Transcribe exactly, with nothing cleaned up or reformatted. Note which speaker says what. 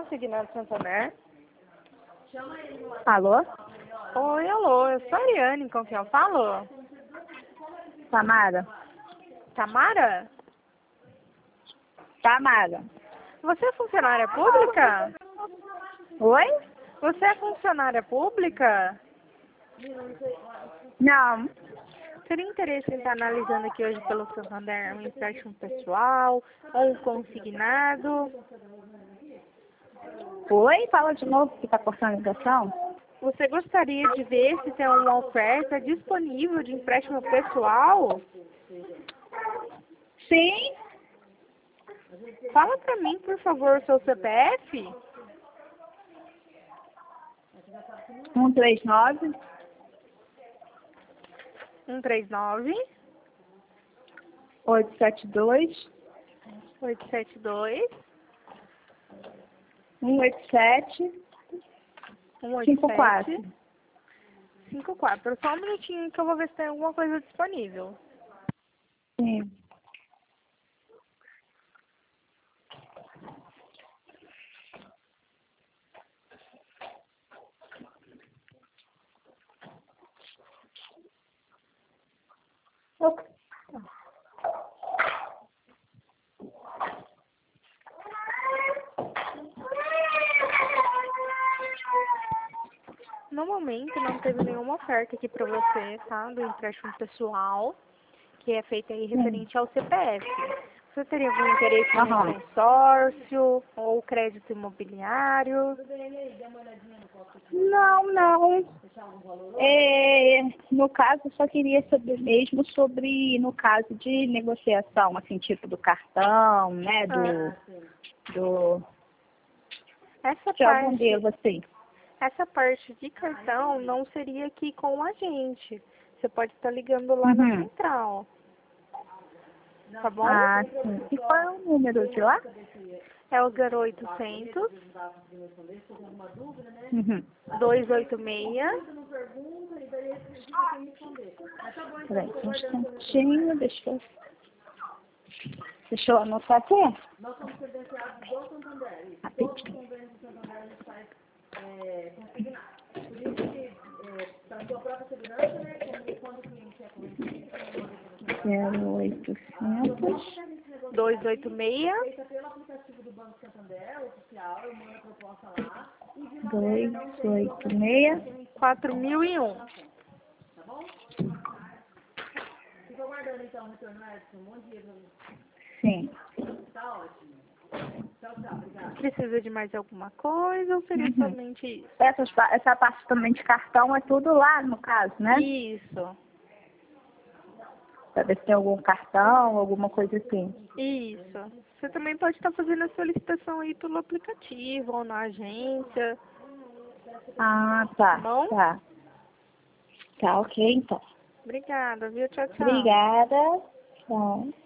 Speaker 1: Consignado Santander.
Speaker 2: Alô?
Speaker 1: Oi, alô, eu sou a Ariane, com quem eu falo?
Speaker 2: Tamara?
Speaker 1: Tamara?
Speaker 2: Tamara.
Speaker 1: Você é funcionária pública?
Speaker 2: Oi?
Speaker 1: Você é funcionária pública?
Speaker 2: Não.
Speaker 1: Teria interesse em estar analisando aqui hoje pelo Santander um empréstimo pessoal ou um consignado?
Speaker 2: Oi? Fala de novo que tá cortando a ligação.
Speaker 1: Você gostaria de ver se tem uma oferta disponível de empréstimo pessoal?
Speaker 2: Sim.
Speaker 1: Fala para mim, por favor, o seu C P F.
Speaker 2: um três nove,
Speaker 1: um três nove,
Speaker 2: oito sete dois,
Speaker 1: oito sete dois,
Speaker 2: um oito sete,
Speaker 1: um oito
Speaker 2: cinco quatro.
Speaker 1: sete, cinco quatro. Só um minutinho que eu vou ver se tem alguma coisa disponível.
Speaker 2: Sim. Ok.
Speaker 1: No momento, não teve nenhuma oferta aqui para você, tá? Do empréstimo pessoal, que é feito aí referente ao C P F. Você teria algum interesse em
Speaker 2: Aham.
Speaker 1: consórcio ou crédito imobiliário?
Speaker 2: Não, não. É, no caso, eu só queria saber mesmo sobre, no caso de negociação, assim, tipo do cartão, né, do,
Speaker 1: Ah,
Speaker 2: do,
Speaker 1: essa
Speaker 2: de algum
Speaker 1: parte,
Speaker 2: deles, assim.
Speaker 1: essa parte de cartão não seria aqui com a gente. Você pode estar ligando lá na
Speaker 2: Uhum.
Speaker 1: central. Tá bom?
Speaker 2: Ah, sim. E qual é o número de lá?
Speaker 1: É o zero oitocentos,
Speaker 2: Uhum.
Speaker 1: dois oito seis,
Speaker 2: Peraí, um instantinho, deixa eu, deixa eu anotar aqui. Rapidinho. Zero oitocentos,
Speaker 1: dois oito seis,
Speaker 2: dois oito seis.
Speaker 1: quatro mil e um.
Speaker 2: Sim.
Speaker 1: Precisa de mais alguma coisa ou seria
Speaker 2: Uhum.
Speaker 1: somente isso?
Speaker 2: Essas, pa- essa parte também de cartão é tudo lá, no caso, né?
Speaker 1: Isso,
Speaker 2: Pra ver se tem algum cartão, alguma coisa assim.
Speaker 1: isso. Você também pode estar fazendo a solicitação aí pelo aplicativo ou na agência,
Speaker 2: Ah,
Speaker 1: tá
Speaker 2: tá,
Speaker 1: bom?
Speaker 2: tá. Tá, ok, então.
Speaker 1: Obrigada, viu? Tchau, tchau.
Speaker 2: Obrigada. Tchau.